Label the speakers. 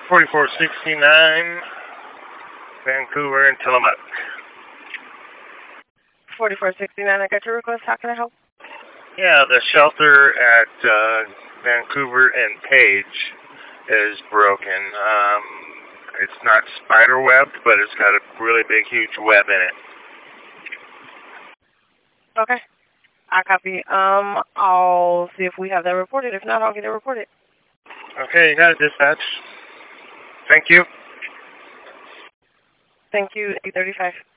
Speaker 1: 4469, Vancouver and Tillamook.
Speaker 2: 4469, I got your request. How can I help?
Speaker 1: Yeah, the shelter at Vancouver and Page is broken. It's not spider webbed, but it's got a really big, huge web in it.
Speaker 2: Okay. I copy. I'll see if we have that reported. If not, I'll get it reported.
Speaker 1: Okay, you got it, dispatch. Thank you.
Speaker 2: Thank you, 835.